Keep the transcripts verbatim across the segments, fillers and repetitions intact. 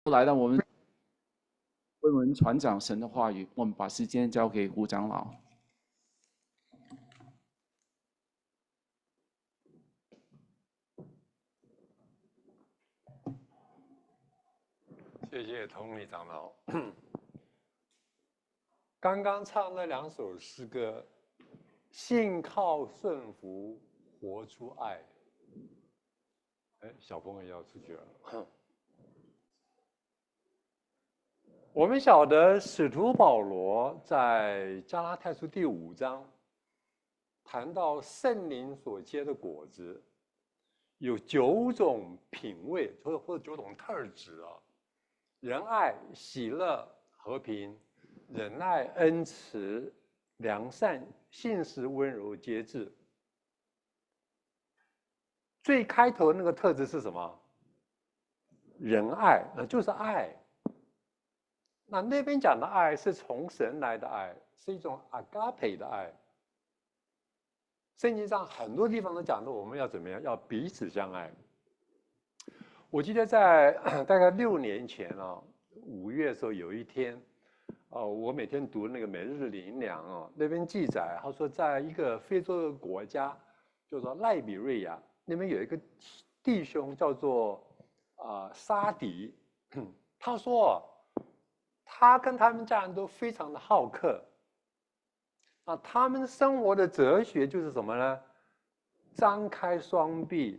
来到我们为我们传讲神的话语，我们把时间交给胡长老。 谢谢同理长老。刚刚唱那两首诗歌，信靠顺服，活出爱。哎，小朋友要出去了。我们晓得使徒保罗在加拉太书第五章谈到圣灵所结的果子，有九种品味，或者或者九种特质啊。仁爱、喜乐、和平、忍耐、恩慈、良善、信实、温柔、节制。最开头那个特质是什么？仁爱，呃，就是爱。那那边讲的爱是从神来的爱，是一种 agape 的爱。圣经上很多地方都讲的，我们要怎么样？要彼此相爱。我记得在大概六年前啊，五月的时候有一天，哦，我每天读那个每日灵粮哦，那边记载，他说在一个非洲的国家，就是说赖比瑞亚那边有一个弟兄叫做啊、呃、沙迪，他说他跟他们家人都非常的好客，啊，他们生活的哲学就是什么呢？张开双臂，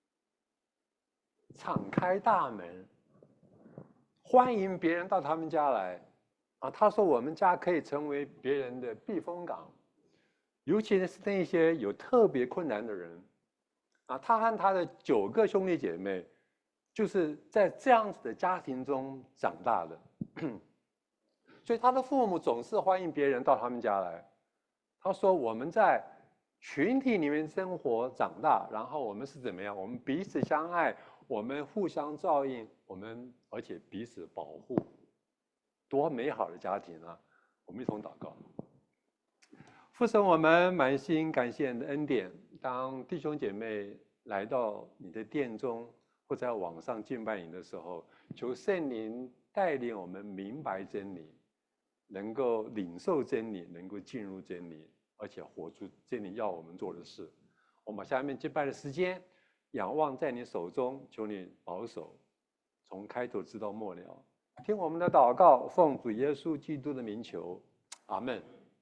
敞开大门，欢迎别人到他们家来。啊，他说我们家可以成为别人的避风港，尤其是那些有特别困难的人。啊，他和他的九个兄弟姐妹，就是在这样子的家庭中长大的，所以他的父母总是欢迎别人到他们家来。他说我们在群体里面生活长大，然后我们是怎么样？我们彼此相爱，我们互相照应，我们而且彼此保护，多美好的家庭啊！我们一同祷告。父神，我们满心感谢你的恩典。当弟兄姐妹来到你的殿中，或在网上敬拜你的时候，求圣灵带领我们明白真理，能够领受真理，能够进入真理，而且活出真理要我们做的事。我们把下面敬拜的时间仰望在你手中，求你保守，从开头直到末了。听我们的祷告，奉主耶稣基督的名求，阿门。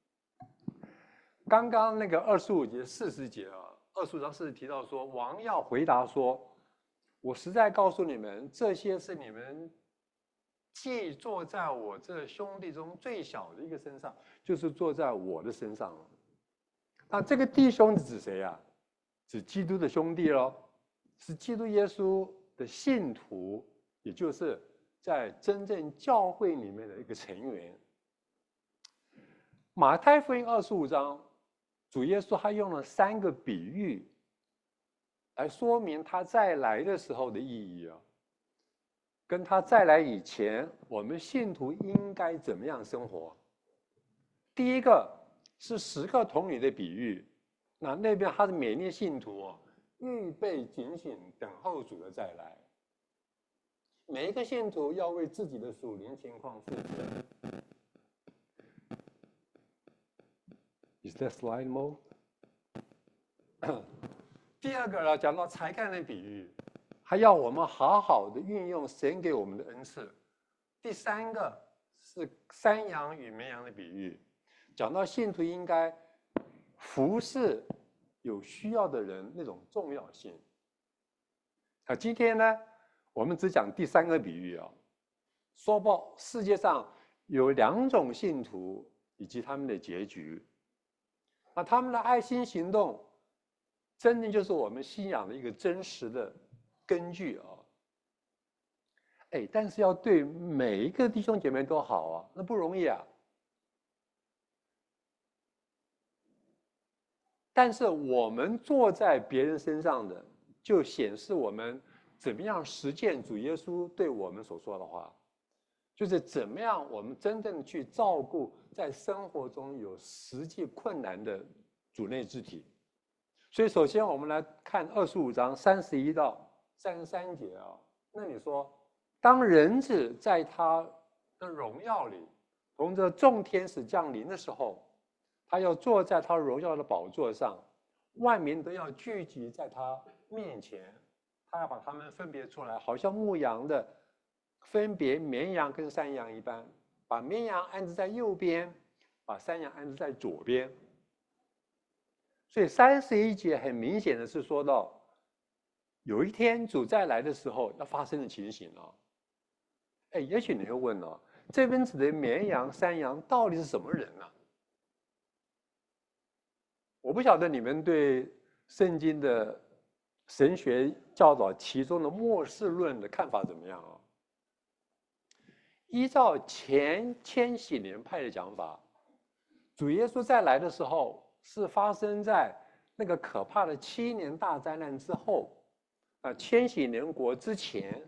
刚刚那个二十五节、四十节啊，二十五章四十提到说，王要回答说：“我实在告诉你们，这些是你们既坐在我这兄弟中最小的一个身上，就是坐在我的身上了。”那这个弟兄是指谁呀、啊？指基督的兄弟咯，是基督耶稣的信徒，也就是在真正教会里面的一个成员。马太福音二十五章。主耶稣他用了三个比喻来说明他再来的时候的意义啊，跟他再来以前，我们信徒应该怎么样生活？第一个是十个童女的比喻，那那边他是勉励信徒哦，预备警醒，等候主的再来。每一个信徒要为自己的属灵情况负责。Is that slide mode？ 第二个呢，讲到才干的比喻，还要我们好好的运用神给我们的恩赐。第三个是山羊与绵羊的比喻，讲到信徒应该服侍有需要的人那种重要性。啊，今天呢，我们只讲第三个比喻啊，说报世界上有两种信徒以及他们的结局。那他们的爱心行动，真正就是我们信仰的一个真实的根据啊！哎，但是要对每一个弟兄姐妹都好啊，那不容易啊。但是我们坐在别人身上的，就显示我们怎么样实践主耶稣对我们所说的话，就是怎么样我们真正去照顾在生活中有实际困难的主内肢体。所以首先我们来看二十五章三十一到三十三节啊，那你说当人子在他的荣耀里，同着众天使降临的时候，他要坐在他荣耀的宝座上，万民都要聚集在他面前，他要把他们分别出来，好像牧羊的分别绵羊跟山羊一般，把绵羊安置在右边，把山羊安置在左边。所以三十一节很明显的是说到，有一天主再来的时候要发生的情形啊。哎，也许你会问哦，这边指的绵羊、山羊到底是什么人呢？我不晓得你们对圣经的神学教导其中的末世论的看法怎么样啊？依照前千禧年派的讲法，主耶稣再来的时候是发生在那个可怕的七年大灾难之后，啊，千禧年国之前。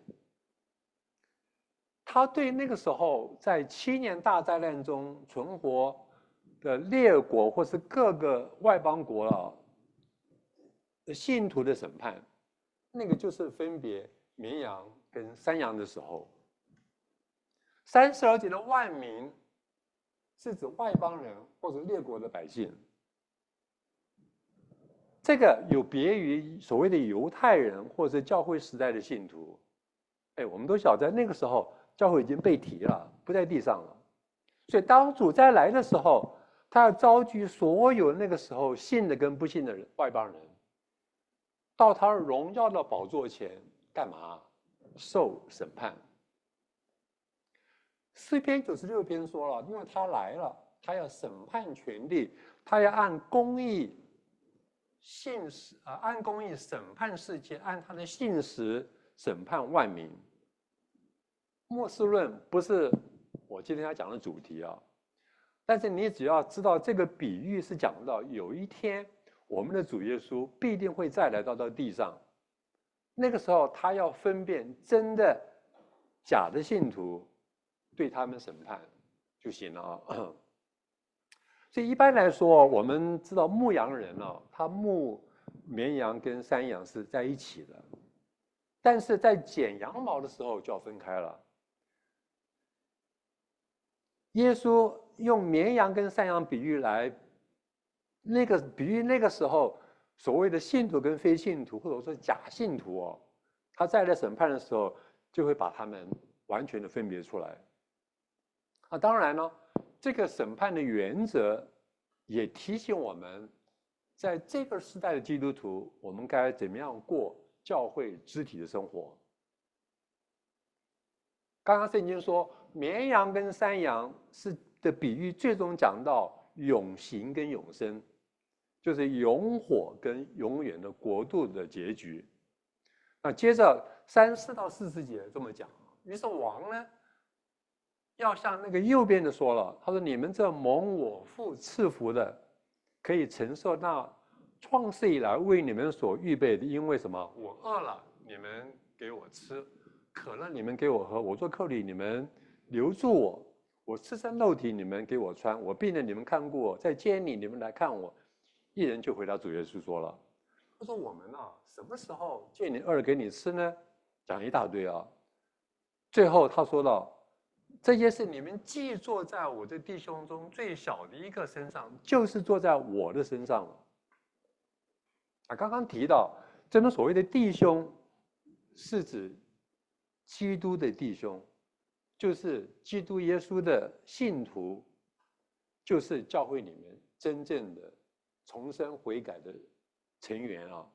他对那个时候在七年大灾难中存活的列国或是各个外邦国啊的信徒的审判，那个就是分别绵羊跟山羊的时候。三十二节的万民是指外邦人或者列国的百姓，这个有别于所谓的犹太人或者教会时代的信徒。哎，我们都晓得那个时候教会已经被提了，不在地上了。所以当主再来的时候，他要召集所有那个时候信的跟不信的人外邦人，到他荣耀的宝座前干嘛？受审判。诗篇九十六篇说了，因为他来了，他要审判权力，他要按公义信实啊，按公义审判世界，按他的信实审判万民。末世论不是我今天要讲的主题啊，但是你只要知道这个比喻是讲到有一天我们的主耶稣必定会再来到到地上，那个时候他要分辨真的假的信徒，对他们审判就行了啊。所以一般来说，我们知道牧羊人啊，他牧绵羊跟山羊是在一起的，但是在剪羊毛的时候就要分开了。耶稣用绵羊跟山羊比喻来，那个比喻那个时候所谓的信徒跟非信徒，或者说假信徒哦，他再来审判的时候，就会把他们完全的分别出来。啊，当然呢，这个审判的原则也提醒我们，在这个时代的基督徒，我们该怎么样过教会肢体的生活。刚刚圣经说，绵羊跟山羊是的比喻，最终讲到永刑跟永生，就是永火跟永远的国度的结局。那接着三四到四十节这么讲，于是王呢，要向那个右边的说了，他说：“你们这蒙我父赐福的，可以承受那创世以来为你们所预备的，因为什么？我饿了，你们给我吃。”渴了，你们给我喝；我做客旅，你们留住我；我赤身露体，你们给我穿；我病了，你们看顾我；在监里，你们来看我。一人就回答主耶稣说了：“他说我们啊，什么时候见你饿了给你吃呢？”讲一大堆啊。最后他说到：“这些事你们既坐在我的弟兄中最小的一个身上，就是坐在我的身上了。”啊，刚刚提到这种所谓的弟兄，是指基督的弟兄，就是基督耶稣的信徒，就是教会里面真正的重生悔改的成员啊。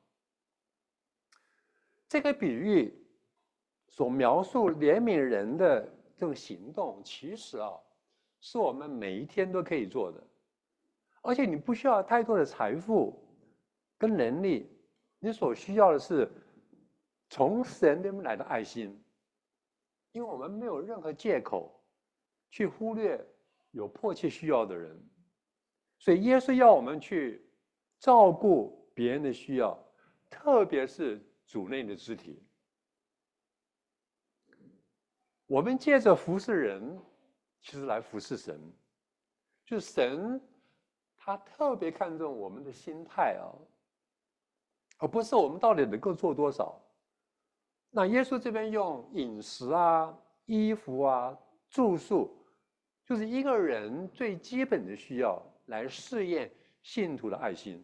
这个比喻所描述怜悯人的这种行动，其实啊，是我们每一天都可以做的，而且你不需要太多的财富跟能力，你所需要的是从神那边来的爱心。因为我们没有任何借口去忽略有迫切需要的人，所以耶稣要我们去照顾别人的需要，特别是主内的肢体。我们借着服侍人，其实来服侍神，就是神他特别看重我们的心态啊，而不是我们到底能够做多少。 那耶稣这边用饮食啊、衣服啊、住宿，就是一个人最基本的需要来试验信徒的爱心。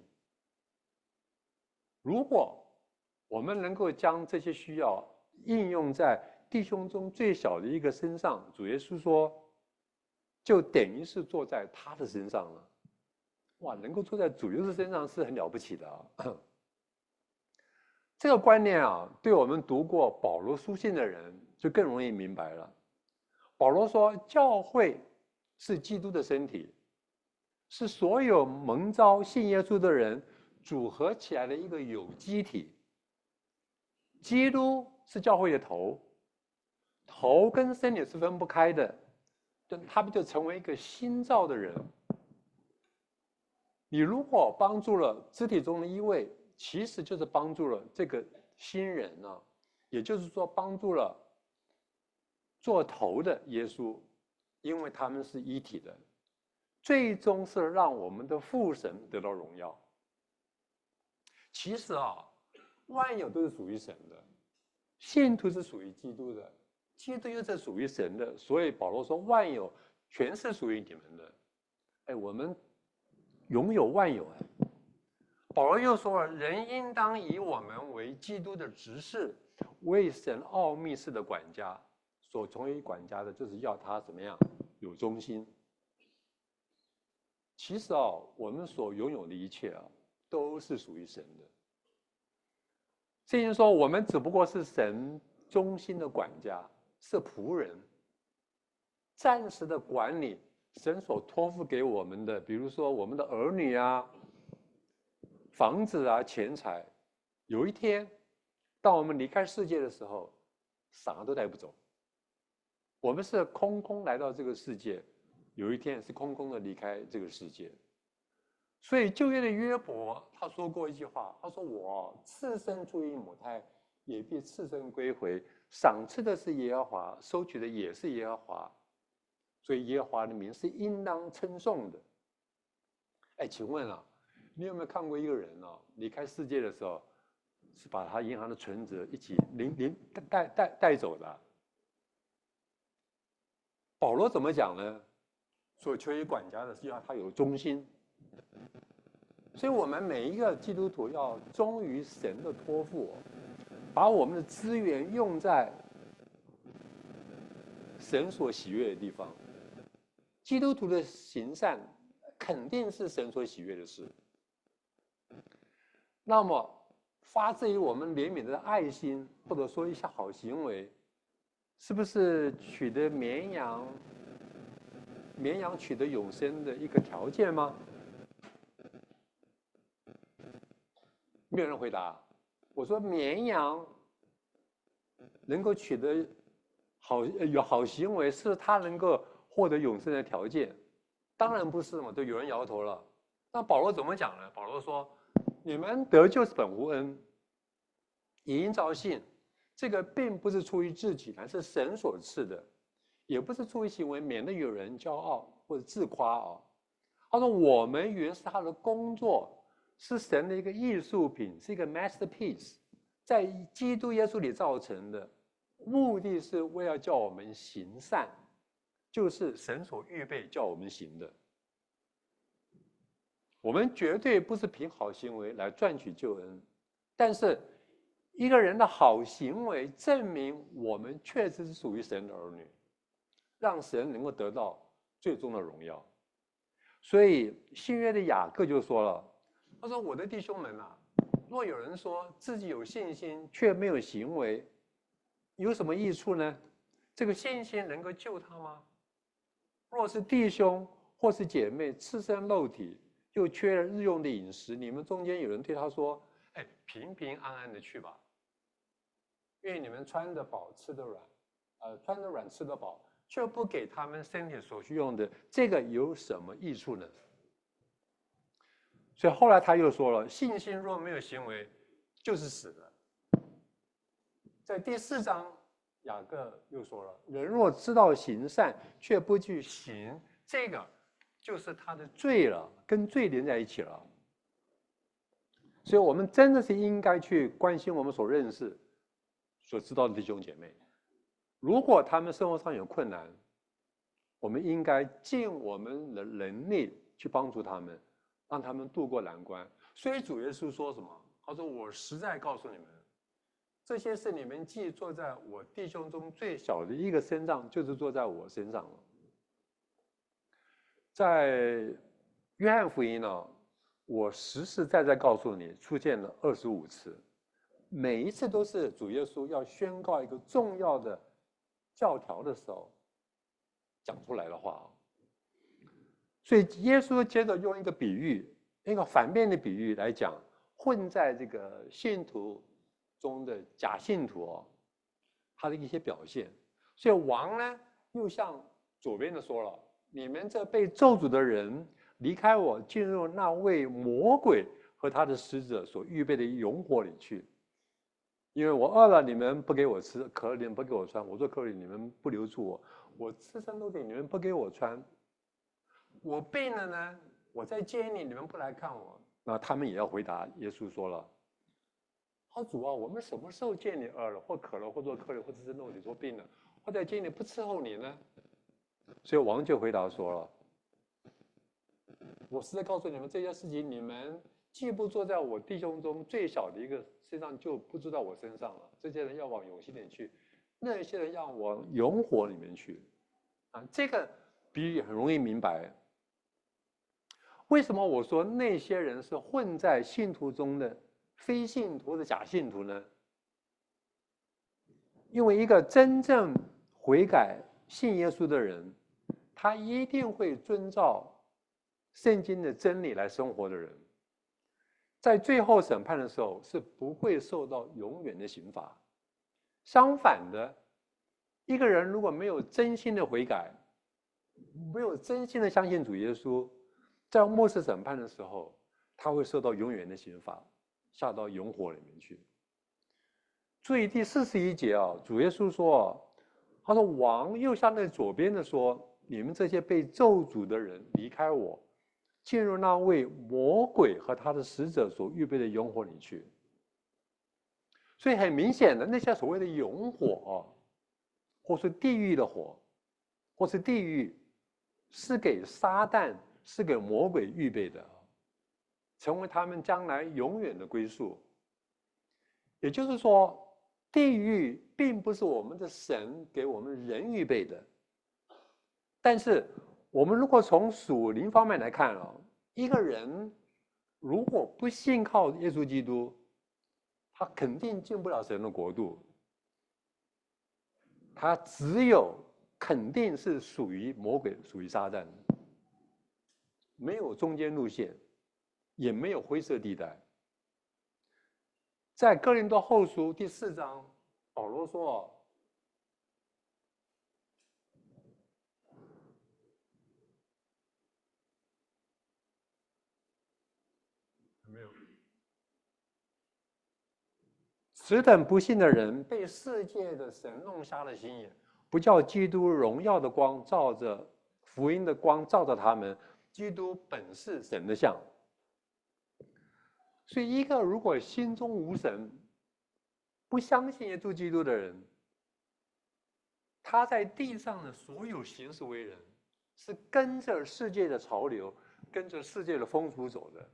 如果我们能够将这些需要应用在弟兄中最小的一个身上，主耶稣说，就等于是坐在他的身上了。哇，能够坐在主耶稣身上是很了不起的啊！这个观念啊，对我们读过保罗书信的人就更容易明白了。保罗说，教会是基督的身体，是所有蒙召信耶稣的人组合起来的一个有机体。基督是教会的头，头跟身体是分不开的，他们就成为一个新造的人。你如果帮助了肢体中的一位，其实就是帮助了这个新人啊，也就是说帮助了做头的耶稣，因为他们是一体的，最终是让我们的父神得到荣耀。其实啊，万有都是属于神的，信徒是属于基督的，基督又是属于神的，所以保罗说万有全是属于你们的。哎，我们拥有万有哎。保罗又说了，人应当以我们为基督的执事，为神奥秘事的管家。所从于管家的，就是要他怎么样有忠心。其实啊，我们所拥有的一切啊，都是属于神的。圣经说，我们只不过是神忠心的管家，是仆人，暂时的管理神所托付给我们的，比如说我们的儿女啊、房子啊、钱财。有一天，当我们离开世界的时候，啥都带不走。我们是空空来到这个世界，有一天是空空的离开这个世界。所以旧约的约伯他说过一句话，他说，我赤身出于母胎，也必赤身归回，赏赐的是耶和华，收取的也是耶和华，所以耶和华的名是应当称颂的。哎，请问啊，你有没有看过一个人啊，离开世界的时候是把他银行的存折一起领领带带带走的？保罗怎么讲呢？所求于管家的是要他有忠心。所以我们每一个基督徒要忠于神的托付，把我们的资源用在神所喜悦的地方。基督徒的行善肯定是神所喜悦的事。那么发自于我们怜悯的爱心，或者说一些好行为，是不是取得绵羊绵羊取得永生的一个条件吗？没有人回答。我说绵羊能够取得好有好行为，是他能够获得永生的条件？当然不是嘛，都有人摇头了。那保罗怎么讲呢？保罗说，你们得救是本乎恩，也因着信。这个并不是出于自己，乃是神所赐的，也不是出于行为，免得有人骄傲或者自夸啊。他说我们原是他的工作，是神的一个艺术品，是一个 masterpiece， 在基督耶稣里造成的，目的是为了叫我们行善，就是神所预备叫我们行的。我们绝对不是凭好行为来赚取救恩，但是一个人的好行为证明我们确实是属于神的儿女，让神能够得到最终的荣耀。所以新约的雅各就说了，他说，我的弟兄们啊，若有人说自己有信心却没有行为，有什么益处呢？这个信心能够救他吗？若是弟兄或是姐妹赤身露体，又缺了日用的饮食，你们中间有人对他说，哎，平平安安的去吧，愿你们穿得饱吃得软，呃，穿得软吃得饱，却不给他们身体所需用的，这个有什么益处呢？所以后来他又说了，信心若没有行为，就是死的。在第四章，雅各又说了，人若知道行善，却不去行，这个就是他的罪了，跟罪连在一起了。所以我们真的是应该去关心我们所认识、 所知道的弟兄姐妹，如果他们生活上有困难，我们应该尽我们的能力去帮助他们，让他们渡过难关。所以主耶稣说什么？他说：“我实在告诉你们，这些事你们既做在我弟兄中最小的一个身上，就是做在我身上了。”在约翰福音呢，我实实在在告诉你，出现了二十五次，每一次都是主耶稣要宣告一个重要的教条的时候讲出来的话。所以耶稣接着用一个比喻，一个反面的比喻来讲，混在这个信徒中的假信徒哦，他的一些表现。所以王呢，又向左边的说了：“你们这被咒诅的人，离开我，进入那位魔鬼和他的使者所预备的永火里去。因为我饿了，你们不给我吃；渴了，你们不给我穿；我做客旅，你们不留住我；我赤身露体，你们不给我穿；我病了呢，我在监里，你们不来看我。”那他们也要回答耶稣说了：“好主啊，我们什么时候见你饿了，或渴了，或做客旅，或赤身露体，或病了，或在监里不伺候你呢？”所以王就回答说了：“我实在告诉你们，这些事情你们既不做在我弟兄中最小的一个身上，就不做到我身上了。这些人要往永sinh里去，那些人要往永火里面去。”啊，这个比喻很容易明白。为什么我说那些人是混在信徒中的非信徒的假信徒呢？因为一个真正悔改信耶稣的人，他一定会遵照圣经的真理来生活的人，在最后审判的时候是不会受到永远的刑罚。相反的，一个人如果没有真心的悔改，没有真心的相信主耶稣，在末世审判的时候，他会受到永远的刑罚，下到永火里面去。注意第四十一节啊，主耶稣说：“他说王又向那左边的说，你们这些被咒诅的人，离开我，进入那位魔鬼和他的使者所预备的永火里去。”所以很明显的，那些所谓的永火，或是地狱的火，或是地狱，是给撒旦、是给魔鬼预备的，成为他们将来永远的归宿。也就是说，地狱并不是我们的神给我们人预备的。但是我们如果从属灵方面来看啊，一个人如果不信靠耶稣基督，他肯定进不了神的国度。他只有肯定是属于魔鬼、属于撒旦，没有中间路线，也没有灰色地带。在哥林多后书第四章，保罗说：“没有，此等不信的人，被世界的神弄瞎了心眼，不叫基督荣耀的光照着福音的光照着他们。基督本是神的像。”所以，一个如果心中无神，不相信耶稣基督的人，他在地上的所有行事为人，是跟着世界的潮流，跟着世界的风俗走的。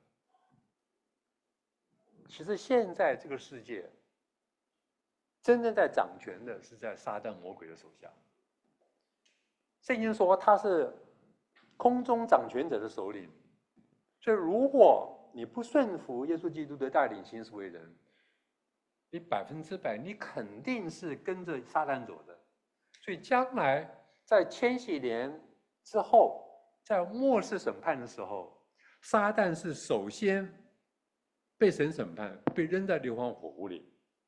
其实现在这个世界，真正在掌权的是在撒旦魔鬼的手下。圣经说他是空中掌权者的首领，所以如果你不顺服耶稣基督的带领行事为人，你百分之百，你肯定是跟着撒旦走的。所以将来在千禧年之后，在末世审判的时候，撒旦是首先被神审判，被扔在硫磺火湖里。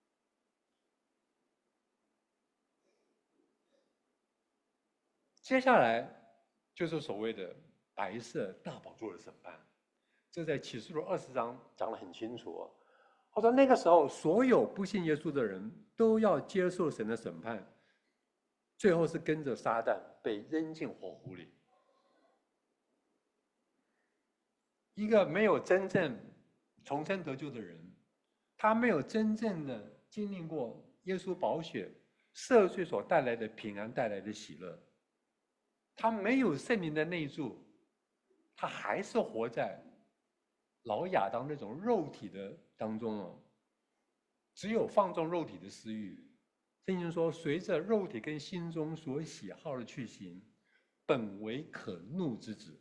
接下来就是所谓的白色大宝座的审判，这在启示录二十章讲得很清楚哦。他说那个时候，所有不信耶稣的人都要接受神的审判，最后是跟着撒旦被扔进火湖里。一个没有真正重生得救的人，他没有真正的经历过耶稣宝血赦罪所带来的平安，带来的喜乐。他没有圣灵的内住，他还是活在老亚当那种肉体的当中哦，只有放纵肉体的私欲。圣经说，随着肉体跟心中所喜好的去行，本为可怒之子。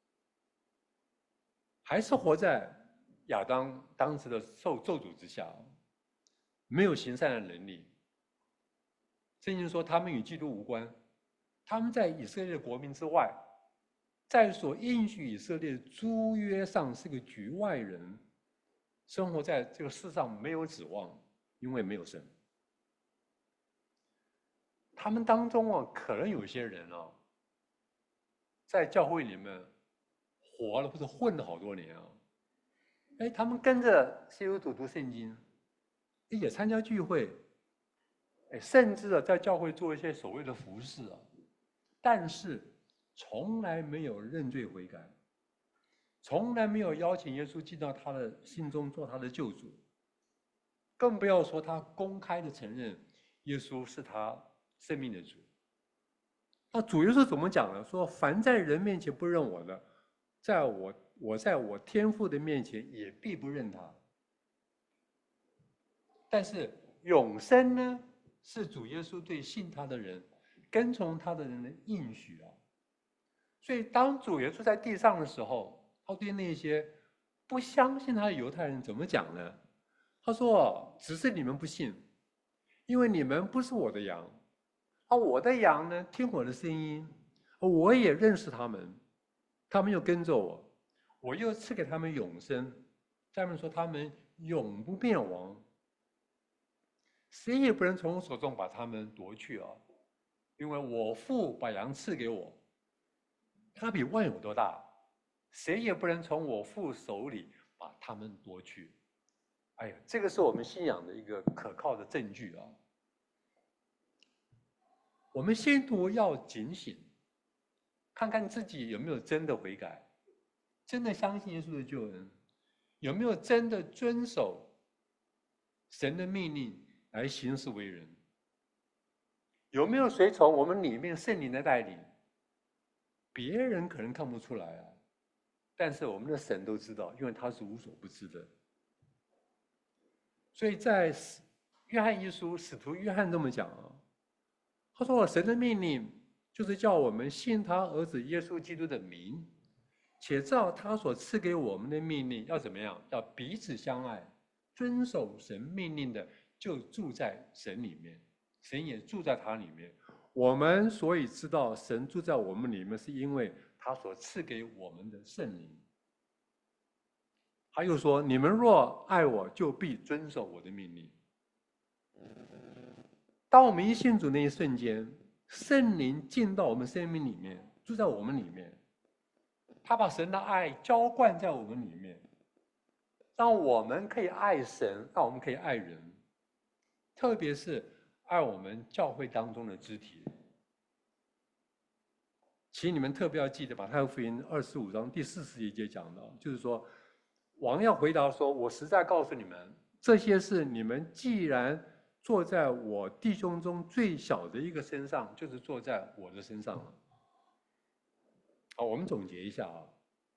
还是活在亚当当时的受咒诅之下，没有行善的能力。圣经说，他们与基督无关，他们在以色列国民之外，在所应许以色列租约上是个局外人，生活在这个世上没有指望，因为没有神。他们当中啊，可能有些人啊，在教会里面活了或者混了好多年啊，哎，他们跟着基督徒读圣经，也参加聚会，哎，甚至啊在教会做一些所谓的服事啊，但是从来没有认罪悔改，从来没有邀请耶稣进到他的心中做他的救主，更不要说他公开的承认耶稣是他生命的主。那主耶稣怎么讲呢？说凡在人面前不认我的，在我我在我天父的面前也必不认他。但是永生呢，是主耶稣对信他的人、跟从他的人的应许啊。所以当主耶稣在地上的时候，他对那些不相信他的犹太人怎么讲呢？他说：“只是你们不信，因为你们不是我的羊。啊，我的羊呢，听我的声音，我也认识他们，他们又跟着我，我又赐给他们永生。下面说他们永不灭亡，谁也不能从我手中把他们夺去啊！因为我父把羊赐给我，他比万有都大，谁也不能从我父手里把他们夺去。”哎呀，这个是我们信仰的一个可靠的证据啊！我们信徒要警醒，看看自己有没有真的悔改，真的相信耶稣的救恩，有没有真的遵守神的命令来行事为人，有没有随从我们里面圣灵的带领。别人可能看不出来啊，但是我们的神都知道，因为他是无所不知的。所以在约翰一书，使徒约翰这么讲啊，他说：“神的命令就是叫我们信他儿子耶稣基督的名，且照他所赐给我们的命令，要怎么样？要彼此相爱，遵守神命令的，就住在神里面，神也住在他里面。我们所以知道神住在我们里面，是因为他所赐给我们的圣灵。”他又说：“你们若爱我，就必遵守我的命令。”当我们一信主那一瞬间，圣灵进到我们生命里面，住在我们里面，他把神的爱浇灌在我们里面，让我们可以爱神，让我们可以爱人，特别是爱我们教会当中的肢体。请你们特别要记得，马太福音二十五章第四十一节讲到，就是说，王要回答说：“我实在告诉你们，这些事你们既然坐在我弟兄中最小的一个身上，就是坐在我的身上了。”好，我们总结一下啊。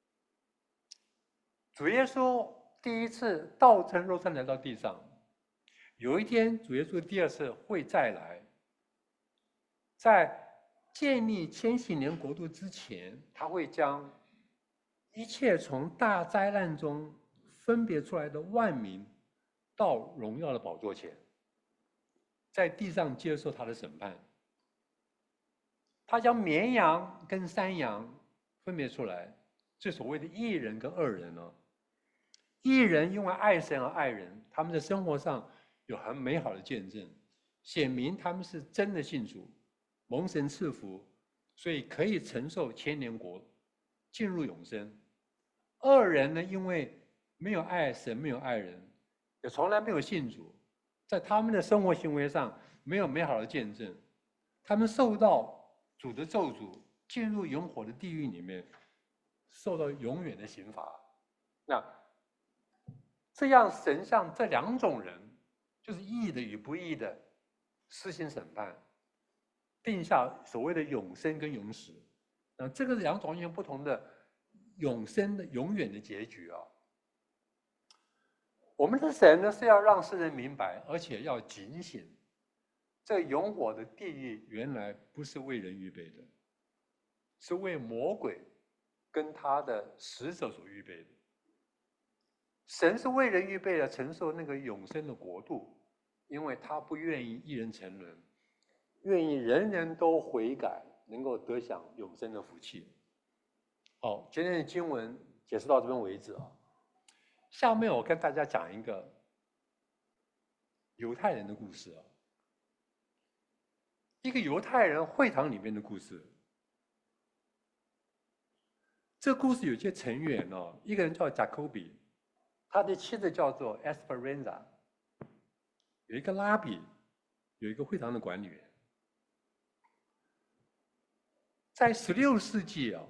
主耶稣第一次道成肉身来到地上，有一天主耶稣第二次会再来，在建立千禧年国度之前，他会将一切从大灾难中分别出来的万民到荣耀的宝座前，在地上接受他的审判。他将绵羊跟山羊分别出来，这所谓的义人跟恶人呢？义人因为爱神而爱人，他们在生活上有很美好的见证，显明他们是真的信主，蒙神赐福，所以可以承受千年国，进入永生。恶人呢，因为没有爱神，没有爱人，也从来没有信主，在他们的生活行为上没有美好的见证，他们受到主的咒诅，进入永火的地狱里面，受到永远的刑罚。那这样神像这两种人，就是义的与不义的， 施行审判，定下所谓的永生跟永死。那这个是两种完全不同的永生的永远的结局啊。我们的神呢是要让世人明白，而且要警醒，这永火的地狱原来不是为人预备的，是为魔鬼跟他的使者所预备的。神是为人预备了承受那个永生的国度，因为他不愿意一人沉沦，愿意人人都悔改，能够得享永生的福气。好，今天的经文解释到这边为止啊。下面我跟大家讲一个犹太人的故事啊，一个犹太人会堂里面的故事。这故事有些成员哦，一个人叫 Jacobi， 他的妻子叫做 Esperanza， 有一个拉比，有一个会堂的管理员。在十六世纪啊，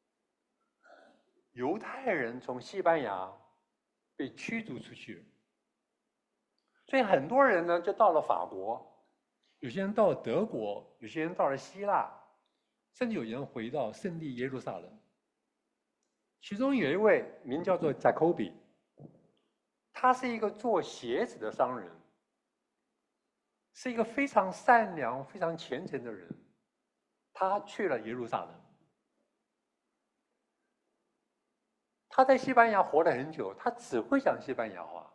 犹太人从西班牙被驱逐出去，所以很多人呢就到了法国，有些人到了德国，有些人到了希腊，甚至有人回到圣地耶路撒冷。其中有一位名叫做 Jacobi， 他是一个做鞋子的商人，是一个非常善良、非常虔诚的人。他去了耶路撒冷，他在西班牙活了很久，他只会讲西班牙话，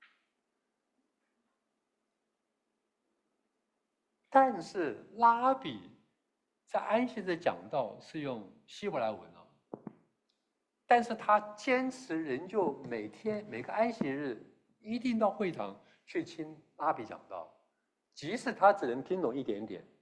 但是拉比在安息日讲道是用希伯来文啊，但是他坚持仍旧每天每个安息日一定到会堂去听拉比讲道，即使他只能听懂一点点。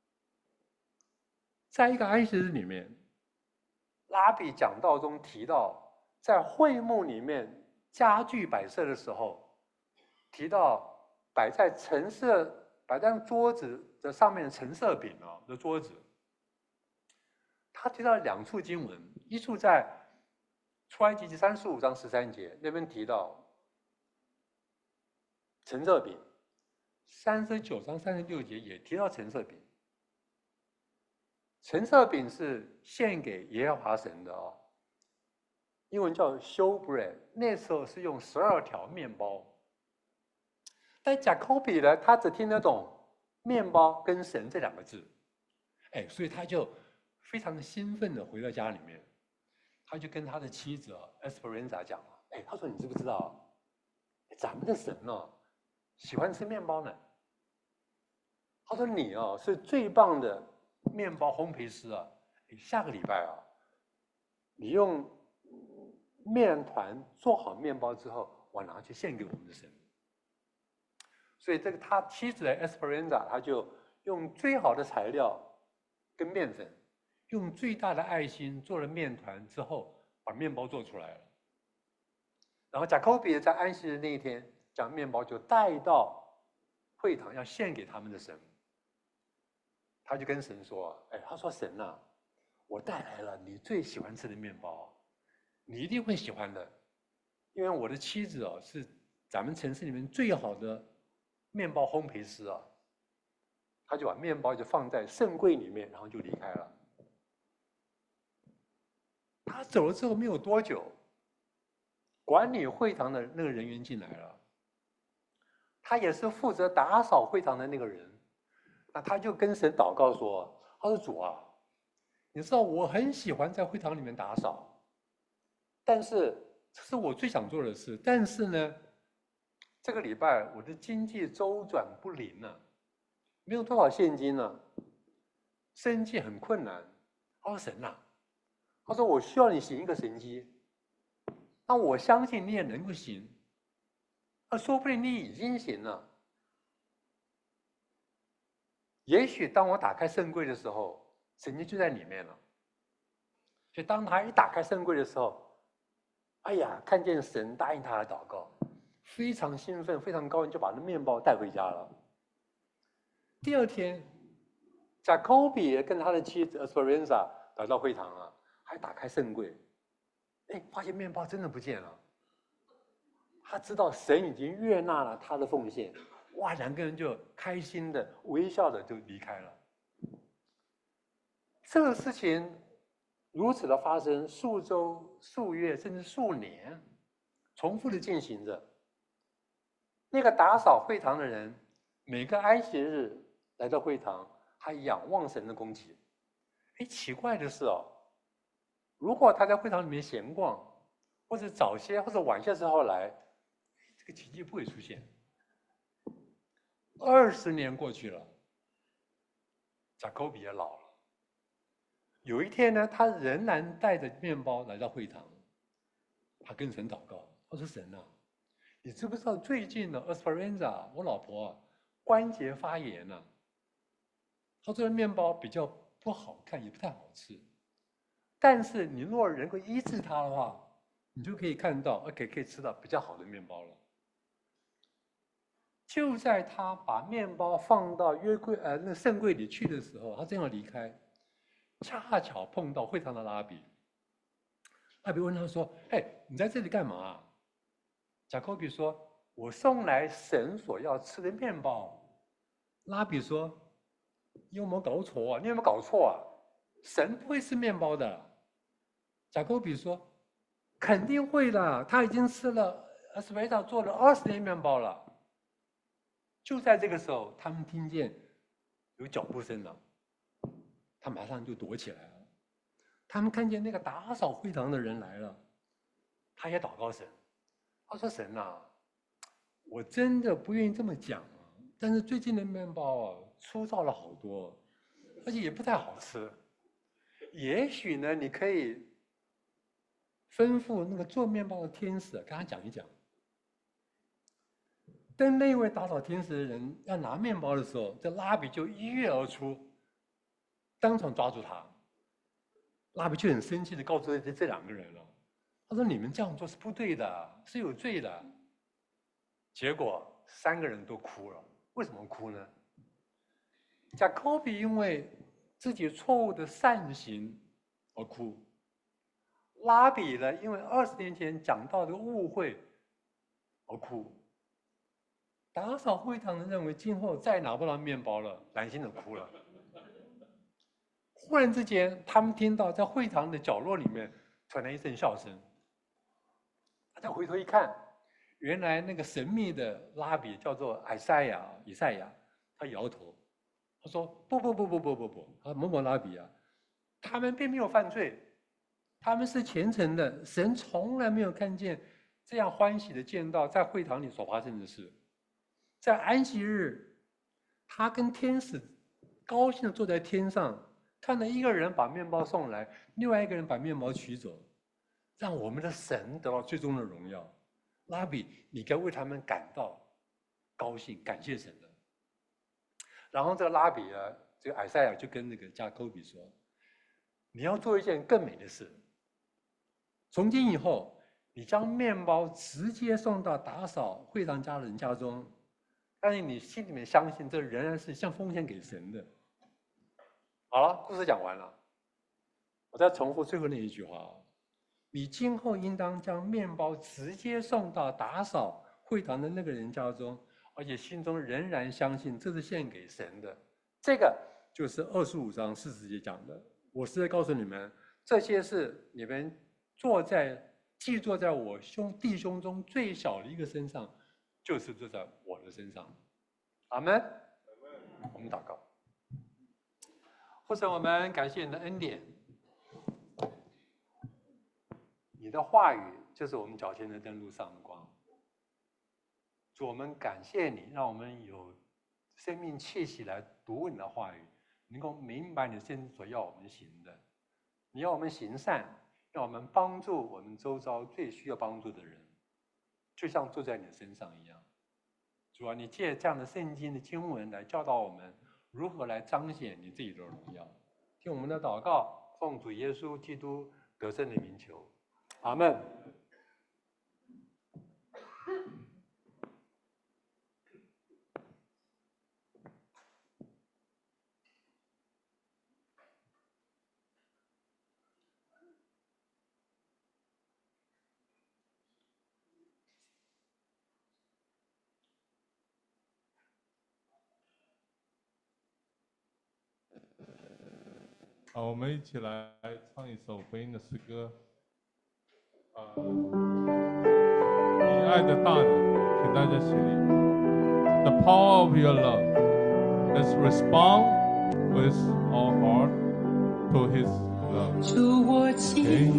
在一个安息日里面，拉比讲道中提到，在会幕里面家具摆设的时候，提到摆在陈设、摆在桌子的上面的陈设饼啊的桌子。他提到两处经文，一处在出埃及记三十五章十三节那边提到陈设饼，三十九章三十六节也提到陈设饼。陈设饼是献给耶和华神的哦，英文叫 showbread， 那时候是用十二条面包。但贾科比呢，他只听得懂面包跟神这两个字，哎，所以他就非常兴奋的回到家里面，他就跟他的妻子啊 Esperanza 讲了，哎，他说你知不知道，咱们的神哦喜欢吃面包呢？他说你哦是最棒的面包烘焙师啊，下个礼拜啊，你用面团做好面包之后，我拿去献给我们的神。所以这个他妻子的 Esperanza， 他就用最好的材料跟面粉，用最大的爱心做了面团之后，把面包做出来了。然后贾科比在安息日那一天，将面包就带到会堂要献给他们的神。他就跟神说：“哎，他说神啊，我带来了你最喜欢吃的面包，你一定会喜欢的，因为我的妻子哦是咱们城市里面最好的面包烘焙师啊。”他就把面包就放在圣柜里面，然后就离开了。他走了之后没有多久，管理会堂的那个人员进来了，他也是负责打扫会堂的那个人。那他就跟神祷告说：“他说主啊，你知道我很喜欢在会堂里面打扫，但是这是我最想做的事。但是呢，这个礼拜我的经济周转不灵了，没有多少现金了，生计很困难。他说神啊，他说我需要你行一个神迹，那我相信你也能够行，那说不定你已经行了。”也许当我打开圣柜的时候，神经就在里面了。所以当他一打开圣柜的时候，哎呀，看见神答应他的祷告，非常兴奋，非常高兴，就把那面包带回家了。第二天，贾科比跟他的妻子 Esperanza 来到会堂啊，还打开圣柜，哎，发现面包真的不见了。他知道神已经悦纳了他的奉献， 哇，两个人就开心的微笑的就离开了。这个事情如此的发生，数周、数月甚至数年，重复的进行着。那个打扫会堂的人，每个安息日来到会堂，还仰望神的供给。哎，奇怪的是哦，如果他在会堂里面闲逛，或者早些或者晚些时候来，这个奇迹不会出现。二十年过去了，雅各比也老了。有一天呢，他仍然带着面包来到会堂，他跟神祷告，他说：“神啊，你知不知道最近呢 ，Esperanza 我老婆、啊、关节发炎了、啊。他这个面包比较不好看，也不太好吃。但是你若能够医治他的话，你就可以看到 ，OK， 可以吃到比较好的面包了。”就在他把面包放到约柜呃那圣柜里去的时候，他正要离开，恰巧碰到会堂的拉比。拉比问他说：“嘿，你在这里干嘛？”雅各比说：“我送来神所要吃的面包。”拉比说：“你有没有搞错啊？你有没有搞错啊？神不会吃面包的。”雅各比说：“肯定会的，他已经吃了阿斯维达做了二十年面包了。”就在这个时候，他们听见有脚步声了，他马上就躲起来了。他们看见那个打扫会堂的人来了，他也祷告神，他说：“神啊，我真的不愿意这么讲啊，但是最近的面包啊粗糙了好多，而且也不太好吃。也许呢，你可以吩咐那个做面包的天使跟他讲一讲。”当那位打扫天使的人要拿面包的时候，这拉比就一跃而出，当场抓住他。拉比就很生气的告诉这这两个人了，他说：“你们这样做是不对的，是有罪的。”结果三个人都哭了。为什么哭呢？雅各比因为自己错误的善行而哭，拉比呢因为二十年前讲到的误会而哭。打扫会堂的认为今后再拿不到面包了，难心的哭了。忽然之间，他们听到在会堂的角落里面传来一阵笑声。大家回头一看，原来那个神秘的拉比叫做以赛亚，以赛亚，他摇头，他说：“不不不不不不不，啊某某拉比啊，他们并没有犯罪，他们是虔诚的，神从来没有看见这样欢喜的见到在会堂里所发生的事。在安息日，他跟天使高兴的坐在天上，看到一个人把面包送来，另外一个人把面包取走，让我们的神得到最终的荣耀。拉比，你该为他们感到高兴，感谢神的。”然后这个拉比啊，这个以赛亚就跟那个加科比说：“你要做一件更美的事。从今以后，你将面包直接送到打扫会堂家人家中。但是你心里面相信，这仍然是像奉献给神的。”好了，故事讲完了。我再重复最后那一句话：你今后应当将面包直接送到打扫会堂的那个人家中，而且心中仍然相信这是献给神的。这个就是二十五章四十节讲的。我是在告诉你们，这些是你们坐在既坐在我兄弟兄中最小的一个身上，就是坐在我的身上。阿门。我们祷告。父神，我们感谢你的恩典，你的话语就是我们脚前的灯，路上的光。主，我们感谢你，让我们有生命气息来读你的话语，能够明白你真所要我们行的。你要我们行善，让我们帮助我们周遭最需要帮助的人，就像坐在你身上一样。主啊，你借这样的圣经的经文来教导我们如何来彰显你自己的荣耀。听我们的祷告，奉主耶稣基督得胜的名求，阿们。 好，我们一起来唱一首福音的诗歌。呃，你爱的大能，请大家起立。The power of your love. Let's respond with our heart to His love. 主我亲。